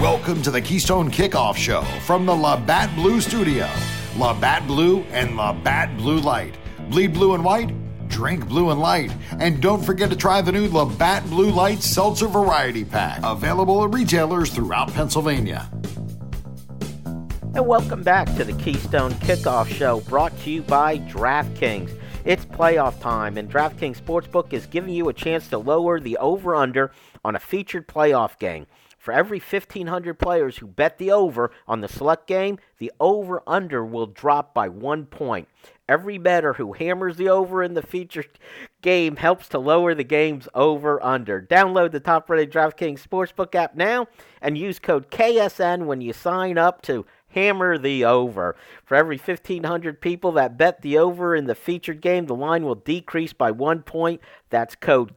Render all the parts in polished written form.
Welcome to the Keystone Kickoff Show from the Labatt Blue Studio. Labatt Blue and Labatt Blue Light. Bleed blue and white, drink blue and light. And don't forget to try the new Labatt Blue Light Seltzer Variety Pack. Available at retailers throughout Pennsylvania. And welcome back to the Keystone Kickoff Show, brought to you by DraftKings. It's playoff time, and DraftKings Sportsbook is giving you a chance to lower the over-under on a featured playoff game. For every 1,500 players who bet the over on the select game, the over-under will drop by 1 point. Every bettor who hammers the over in the featured game helps to lower the game's over-under. Download the top-rated DraftKings Sportsbook app now and use code KSN when you sign up to hammer the over. For every 1,500 people that bet the over in the featured game, the line will decrease by 1 point. That's code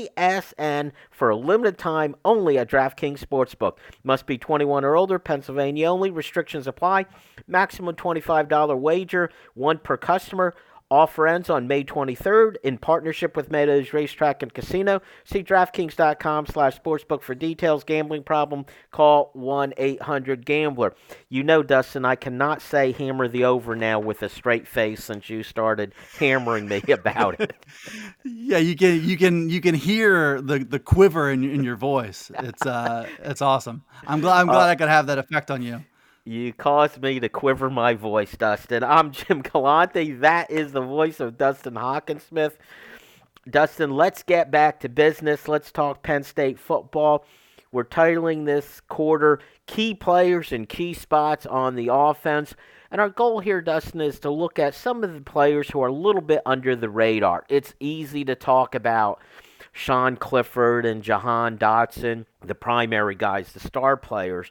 KSN for a limited time only at DraftKings Sportsbook. Must be 21 or older, Pennsylvania only. Restrictions apply. Maximum $25 wager, one per customer. Offer ends on May 23rd in partnership with Meadows Racetrack and Casino. See DraftKings.com/sportsbook for details. Gambling problem? Call 1-800-GAMBLER. You know, Dustin, I cannot say hammer the over now with a straight face since you started hammering me about it. Yeah, you can hear the quiver in your voice. It's awesome. I'm glad I could have that effect on you. You caused me to quiver my voice, Dustin. I'm Jim Galante. That is the voice of Dustin Hockensmith. Dustin, let's get back to business. Let's talk Penn State football. We're titling this quarter Key Players and Key Spots on the Offense. And our goal here, Dustin, is to look at some of the players who are a little bit under the radar. It's easy to talk about Sean Clifford and Jahan Dotson, the primary guys, the star players.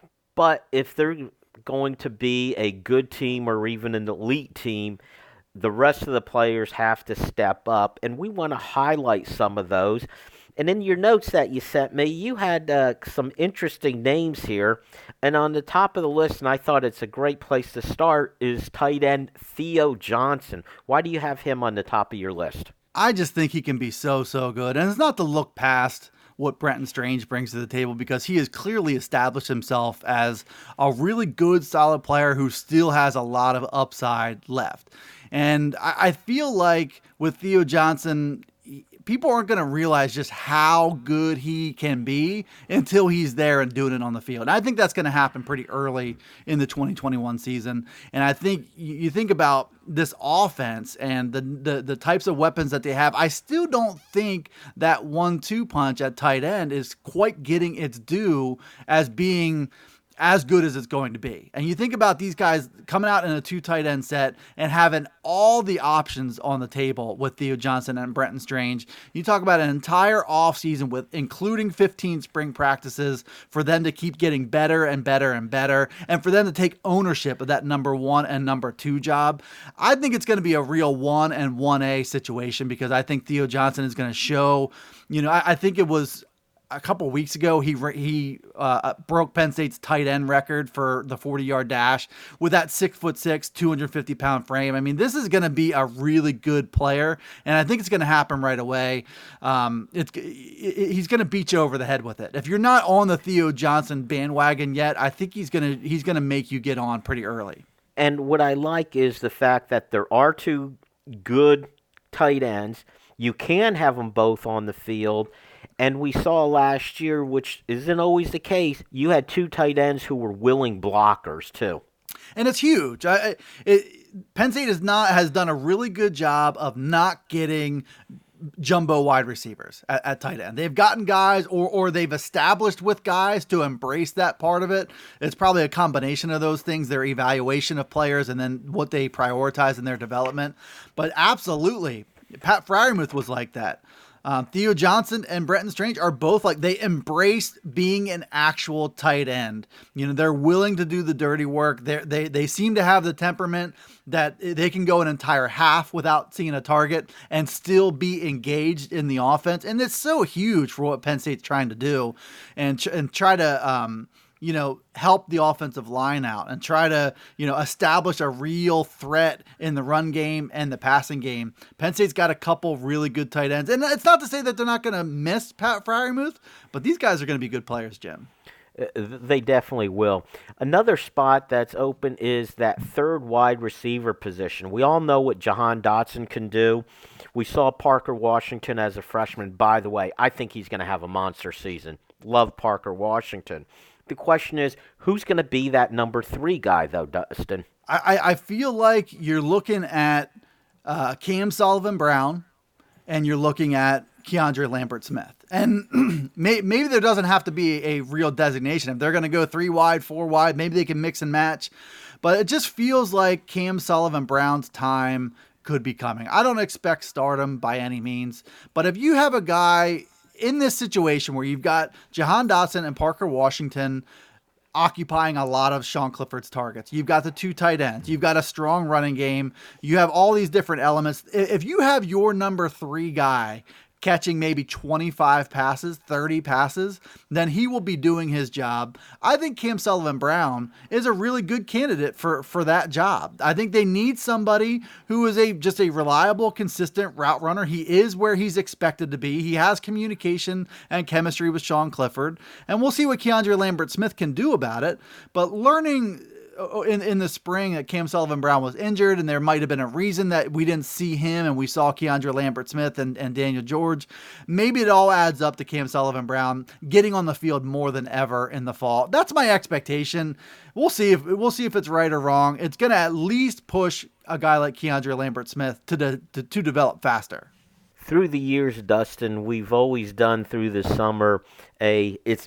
But if they're going to be a good team or even an elite team, the rest of the players have to step up. And we want to highlight some of those. And in your notes that you sent me, you had some interesting names here. And on the top of the list, and I thought it's a great place to start, is tight end Theo Johnson. Why do you have him on the top of your list? I just think he can be so good. And it's not to look past what Brenton Strange brings to the table, because he has clearly established himself as a really good, solid player who still has a lot of upside left. And I feel like with Theo Johnson, people aren't going to realize just how good he can be until he's there and doing it on the field. And I think that's going to happen pretty early in the 2021 season. And I think you think about this offense and the types of weapons that they have. I still don't think that 1-2 punch at tight end is quite getting its due as being as good as it's going to be. And you think about these guys coming out in a 2 tight end set and having all the options on the table with Theo Johnson and Brenton Strange. You talk about an entire offseason with including 15 spring practices for them to keep getting better and better and better, and for them to take ownership of that number 1 and number 2 job. I think it's going to be a real 1 and 1A situation, because I think Theo Johnson is going to show, I think it was a couple of weeks ago, he broke Penn State's tight end record for the 40-yard dash with that 6'6", 250-pound frame. I mean, this is going to be a really good player, and I think it's going to happen right away. He's going to beat you over the head with it. If you're not on the Theo Johnson bandwagon yet, I think he's going to make you get on pretty early. And what I like is the fact that there are 2 good tight ends. You can have them both on the field. And we saw last year, which isn't always the case, you had 2 tight ends who were willing blockers too. And it's huge. Penn State has done a really good job of not getting jumbo wide receivers at tight end. They've gotten guys or they've established with guys to embrace that part of it. It's probably a combination of those things, their evaluation of players and then what they prioritize in their development. But absolutely, Pat Freiermuth was like that. Theo Johnson and Brenton Strange are both like, they embrace being an actual tight end. They're willing to do the dirty work. They seem to have the temperament that they can go an entire half without seeing a target and still be engaged in the offense. And it's so huge for what Penn State's trying to do and try to, help the offensive line out and try to, establish a real threat in the run game and the passing game. Penn State's got a couple really good tight ends. And it's not to say that they're not going to miss Pat Freiermuth, but these guys are going to be good players, Jim. They definitely will. Another spot that's open is that third wide receiver position. We all know what Jahan Dotson can do. We saw Parker Washington as a freshman. By the way, I think he's going to have a monster season. Love Parker Washington. The question is, who's going to be that number 3 guy, though, Dustin? I feel like you're looking at Cam Sullivan-Brown, and you're looking at Keandre Lambert-Smith. And maybe there doesn't have to be a real designation. If they're going to go 3 wide, 4 wide, maybe they can mix and match. But it just feels like Cam Sullivan-Brown's time could be coming. I don't expect stardom by any means. But if you have a guy in this situation where you've got Jahan Dotson and Parker Washington occupying a lot of Sean Clifford's targets, you've got the 2 tight ends, you've got a strong running game, you have all these different elements. If you have your number 3 guy catching maybe 25 passes, 30 passes, then he will be doing his job. I think Cam Sullivan-Brown is a really good candidate for that job. I think they need somebody who is just a reliable, consistent route runner. He is where he's expected to be. He has communication and chemistry with Sean Clifford, and we'll see what Keandre Lambert-Smith can do about it. But learning in the spring that Cam Sullivan-Brown was injured, and there might have been a reason that we didn't see him and we saw Keandre Lambert-Smith and Daniel George. Maybe it all adds up to Cam Sullivan-Brown getting on the field more than ever in the fall. That's my expectation. We'll see if it's right or wrong. It's going to at least push a guy like Keandre Lambert-Smith to develop faster. Through the years, Dustin, we've always done through the summer it's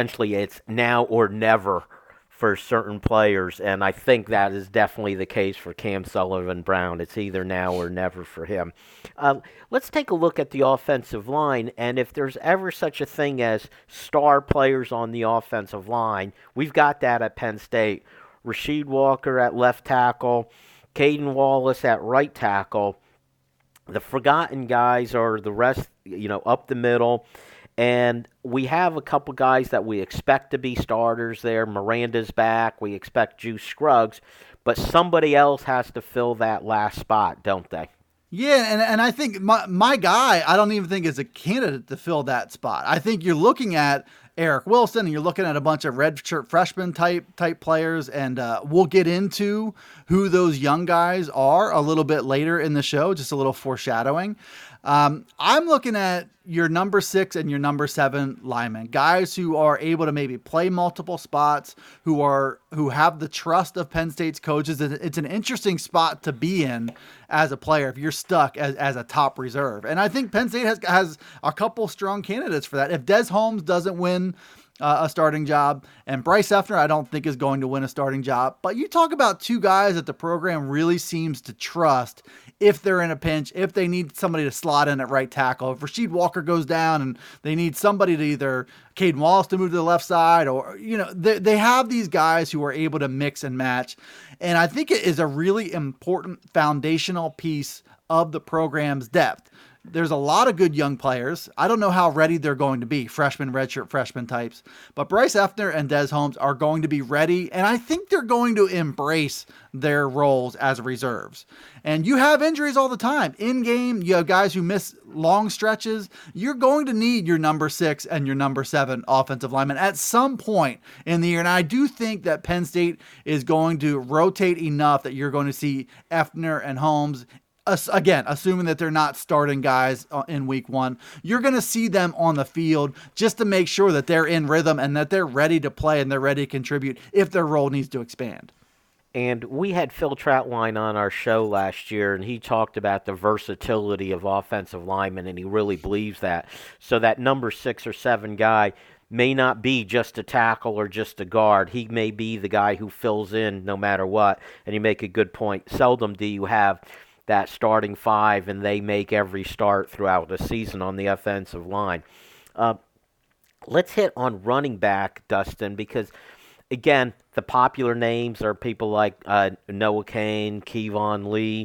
now or never for certain players, and I think that is definitely the case for Cam Sullivan-Brown. It's either now or never for him. Let's take a look at the offensive line, and if there's ever such a thing as star players on the offensive line, we've got that at Penn State. Rasheed Walker at left tackle, Caden Wallace at right tackle. The forgotten guys are the rest, up the middle. And we have a couple guys that we expect to be starters there. Miranda's back. We expect Juice Scruggs. But somebody else has to fill that last spot, don't they? Yeah, and I think my guy, I don't even think is a candidate to fill that spot. I think you're looking at Eric Wilson, and you're looking at a bunch of redshirt freshman type players, and we'll get into who those young guys are a little bit later in the show, just a little foreshadowing. I'm looking at your number 6 and your number 7 linemen, guys who are able to maybe play multiple spots, who have the trust of Penn State's coaches. It's an interesting spot to be in as a player if you're stuck as a top reserve. And I think Penn State has a couple strong candidates for that. If Des Holmes doesn't win a starting job, and Bryce Effner I don't think is going to win a starting job, but you talk about 2 guys that the program really seems to trust if they're in a pinch, if they need somebody to slot in at right tackle. If Rasheed Walker goes down and they need somebody to either Caden Wallace to move to the left side, or they have these guys who are able to mix and match. And I think it is a really important foundational piece of the program's depth. There's a lot of good young players. I don't know how ready they're going to be, redshirt freshman types. But Bryce Effner and Des Holmes are going to be ready, and I think they're going to embrace their roles as reserves. And you have injuries all the time. In game, you have guys who miss long stretches. You're going to need your number 6 and your number 7 offensive linemen at some point in the year. And I do think that Penn State is going to rotate enough that you're going to see Effner and Holmes. Again, assuming that they're not starting guys in week 1, you're going to see them on the field just to make sure that they're in rhythm and that they're ready to play and they're ready to contribute if their role needs to expand. And we had Phil Troutline on our show last year, and he talked about the versatility of offensive linemen, and he really believes that. So that number 6 or 7 guy may not be just a tackle or just a guard. He may be the guy who fills in no matter what. And you make a good point. Seldom do you have that starting 5, and they make every start throughout the season on the offensive line. Let's hit on running back, Dustin, because, again, the popular names are people like Noah Cain, Kevon Lee,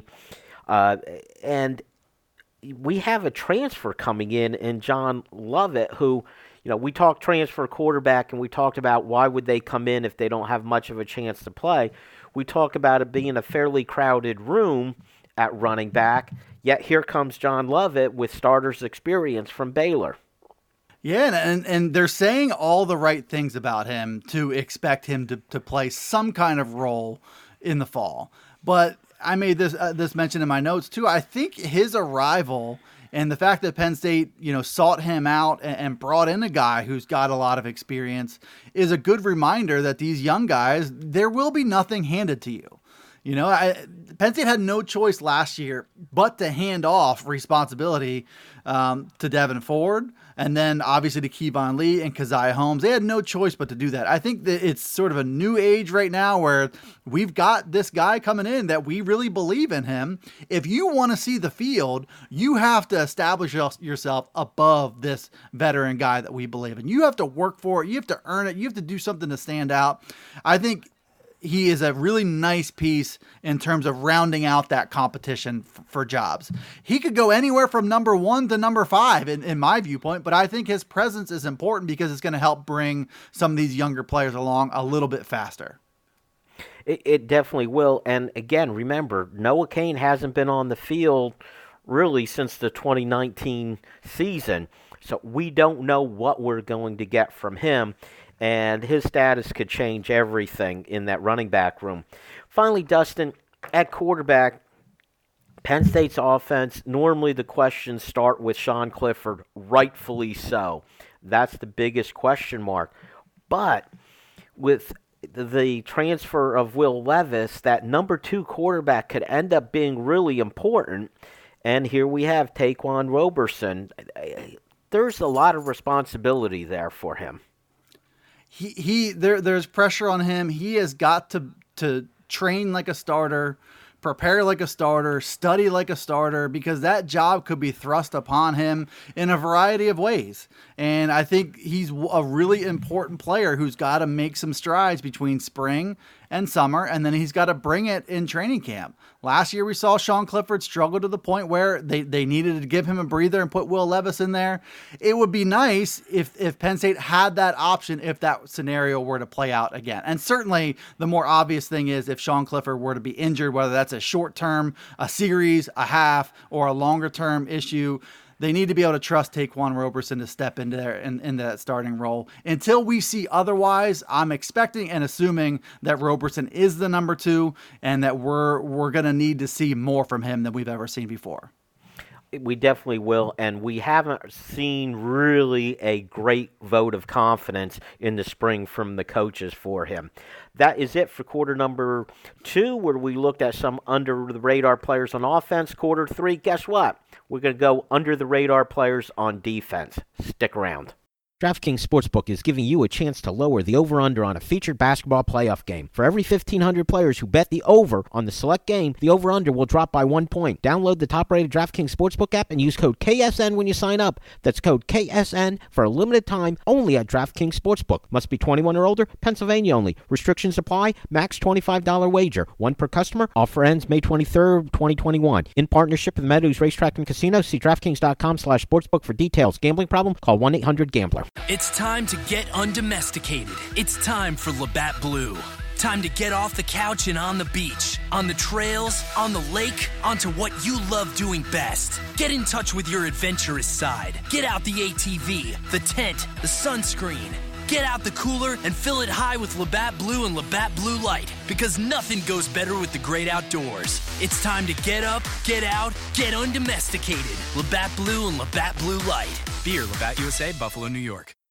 and we have a transfer coming in John Lovett, who, we talked transfer quarterback, and we talked about why would they come in if they don't have much of a chance to play. We talk about it being a fairly crowded room at running back, yet here comes John Lovett with starters experience from Baylor. Yeah, and they're saying all the right things about him to expect him to play some kind of role in the fall. But I made this mention in my notes too. I think his arrival and the fact that Penn State, sought him out and brought in a guy who's got a lot of experience is a good reminder that these young guys, there will be nothing handed to you. Penn State had no choice last year but to hand off responsibility to Devin Ford and then obviously to Kevon Lee and Keziah Holmes. They had no choice but to do that. I think that it's sort of a new age right now where we've got this guy coming in that we really believe in him. If you want to see the field, you have to establish yourself above this veteran guy that we believe in. You have to work for it. You have to earn it. You have to do something to stand out. I think he is a really nice piece in terms of rounding out that competition for jobs. He could go anywhere from number 1 to number 5 in my viewpoint, but I think his presence is important because it's going to help bring some of these younger players along a little bit faster. It definitely will. And again, remember, Noah Cain hasn't been on the field really since the 2019 season. So we don't know what we're going to get from him. And his status could change everything in that running back room. Finally, Dustin, at quarterback, Penn State's offense, normally the questions start with Sean Clifford, rightfully so. That's the biggest question mark. But with the transfer of Will Levis, that number 2 quarterback could end up being really important. And here we have Taquan Roberson. There's a lot of responsibility there for him. There's pressure on him. He has got to train like a starter, prepare like a starter, study like a starter, because that job could be thrust upon him in a variety of ways. And I think he's a really important player who's got to make some strides between spring and summer, and then he's got to bring it in training camp. Last year we saw Sean Clifford struggle to the point where they needed to give him a breather and put Will Levis in there. It would be nice if Penn State had that option if that scenario were to play out again. And certainly the more obvious thing is if Sean Clifford were to be injured, whether that's a short term, a series, a half, or a longer term issue, they need to be able to trust Taquan Roberson to step into there in that starting role. Until we see otherwise, I'm expecting and assuming that Roberson is the number 2 and that we're going to need to see more from him than we've ever seen before. We definitely will, and we haven't seen really a great vote of confidence in the spring from the coaches for him. That is it for quarter number 2, where we looked at some under-the-radar players on offense. Quarter 3, guess what? We're going to go under-the-radar players on defense. Stick around. DraftKings Sportsbook is giving you a chance to lower the over-under on a featured basketball playoff game. For every 1,500 players who bet the over on the select game, the over-under will drop by 1 point. Download the top-rated DraftKings Sportsbook app and use code KSN when you sign up. That's code KSN for a limited time only at DraftKings Sportsbook. Must be 21 or older, Pennsylvania only. Restrictions apply. Max $25 wager. 1 per customer. Offer ends May 23rd, 2021. In partnership with Meadows Racetrack and Casino. See DraftKings.com/sportsbook for details. Gambling problem? Call 1-800-GAMBLER. It's time to get undomesticated. It's time for Labatt Blue. Time to get off the couch and on the beach, on the trails, on the lake, onto what you love doing best. Get in touch with your adventurous side. Get out the ATV, the tent, the sunscreen. Get out the cooler and fill it high with Labatt Blue and Labatt Blue Light, because nothing goes better with the great outdoors. It's time to get up, get out, get undomesticated. Labatt Blue and Labatt Blue Light. Beer, Labatt USA, Buffalo, New York.